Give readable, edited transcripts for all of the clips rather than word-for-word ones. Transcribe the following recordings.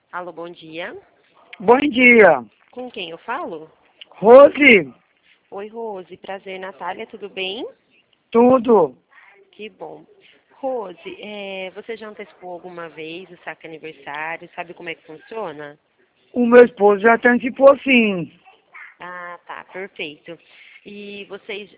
Alô, bom dia. Bom dia. Com quem eu falo? Rose, Oi, Rose. Prazer, Natália. Tudo bem? tudo. Que bom. Rose, você já antecipou alguma vez o saque aniversário? Sabe como é que funciona? O meu esposo já antecipou sim. Ah, tá. Perfeito. E vocês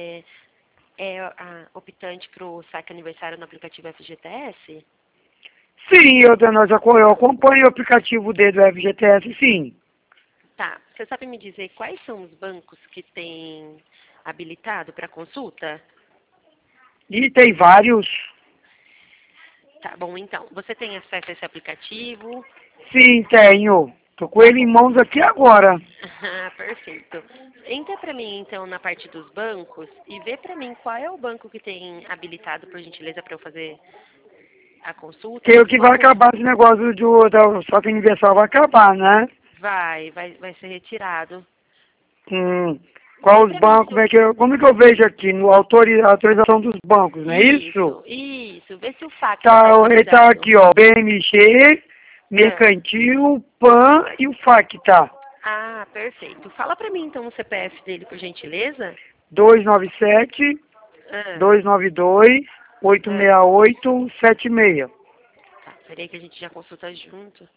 optante para o saque aniversário no aplicativo FGTS? Sim, eu acompanho o aplicativo dele do FGTS, sim. Tá. Você sabe me dizer quais são os bancos que têm habilitado para consulta? E tem vários. Tá bom, então. Você tem acesso a esse aplicativo? Sim, tenho. Tô com Tá ele em bom. mãos aqui agora. Ah, perfeito. Entra para mim, então, na parte dos bancos e vê para mim qual é o banco que tem habilitado, por gentileza, para eu fazer a consulta. Que o Porque que com a vai acabar esse negócio da Saque Universal vai acabar, né? vai ser retirado. Hum. Vê Qual os para mim bancos, se o... como é que eu vejo aqui? No autorização dos bancos, não é isso? Isso. Vê se o FAC já Tá, está ele tá atualizado. aqui, ó. BMG, Ah, Mercantil, PAN e o FAC, tá? perfeito. Fala para mim, então, o CPF dele, por gentileza. 297 Ah, 292 ah. 86876. Tá, peraí que a gente já consulta junto.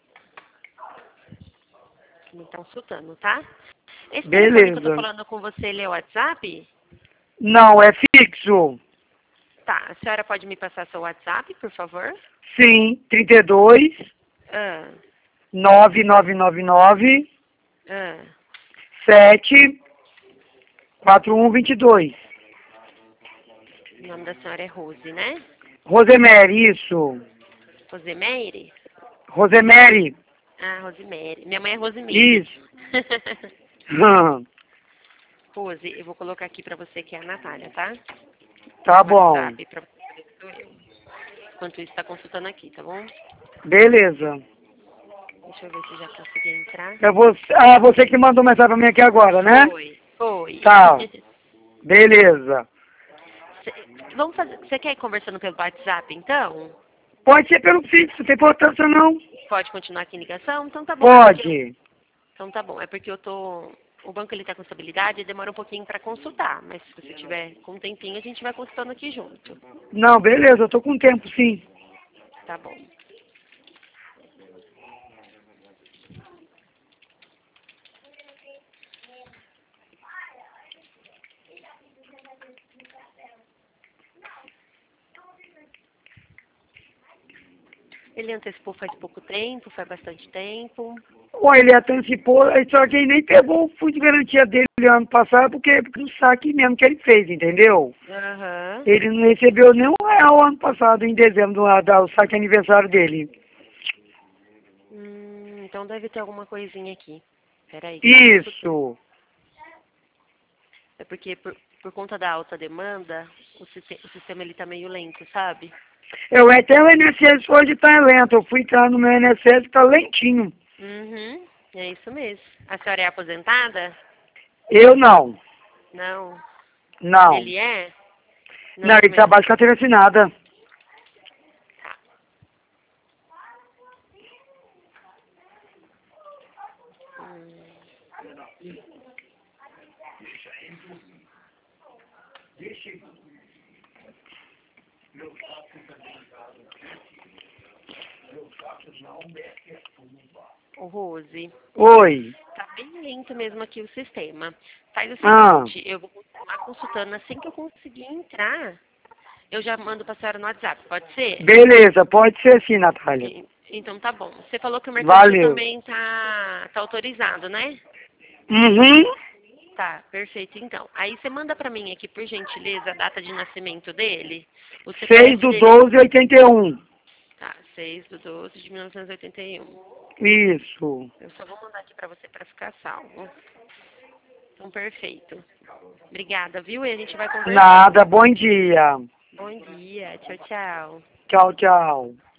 Me consultando, tá? Esse telefone que eu tô Beleza. falando com você, ele é o WhatsApp? Não, é fixo. Tá, a senhora pode me passar seu WhatsApp, por favor? Sim, 32 Ah, 9999 ah. 7 4122. O nome da senhora é Rose, né? Rosemary, isso. Rosemeire? Rosemary, Ah, Rosemary. Minha mãe é Rosemeire. isso. Hum, Rose, eu vou colocar aqui pra você que é a Natália, tá? tá No bom. WhatsApp, pra você saber que sou eu. Enquanto isso, tá consultando aqui, tá bom? Beleza. Deixa eu ver se já consegui entrar. Você que mandou mensagem pra mim aqui agora, né? Foi. Tá, beleza. Vamos fazer. Você quer ir conversando pelo WhatsApp, então? Pode ser pelo fixo, não tem importância não. Pode continuar aqui em ligação? Então tá bom, é porque Pode. então tá bom, é porque eu tô. O banco ele tá com estabilidade e demora um pouquinho para consultar, mas se você tiver com um tempinho, a gente vai consultando aqui junto. Não, beleza, eu tô com tempo sim. Tá bom. Ele antecipou faz pouco tempo, faz bastante tempo. Ou ele antecipou, só que ele nem pegou o fundo de garantia dele ano passado, porque o saque mesmo que ele fez, entendeu? Aham. Ele não recebeu nem R$ 1 ano passado, em dezembro, o saque aniversário dele. Então deve ter alguma coisinha aqui. Peraí, que eu tô consultando. Isso. É porque por conta da alta demanda, o sistema ele tá meio lento, sabe? Até o INSS hoje tá lento. Eu fui entrar no meu INSS e tá lentinho. Uhum. É isso mesmo. A senhora é aposentada? Eu não. Não. Não. Ele é? Não, Não, ele também não. trabalha com carteira assinada. Tá. Hum. Ô, Rose, Oi. tá bem lento mesmo aqui o sistema. Faz o Ah, seguinte, eu vou continuar consultando. Assim que eu conseguir entrar, eu já mando pra senhora no WhatsApp, pode ser? beleza, pode ser sim, Natália. Então tá bom. Você falou que o mercantil Valeu. também tá autorizado, né? Uhum. Tá, perfeito então. Aí você manda pra mim aqui, por gentileza, a data de nascimento dele, o 6 CPF do dele. 12 81. Tá, 6/12/1981. Isso. Eu só vou mandar aqui pra você pra ficar salvo. Então, perfeito. Obrigada, viu? E a gente vai Nada, conversando. bom dia. Bom dia. Tchau, tchau. Tchau, tchau.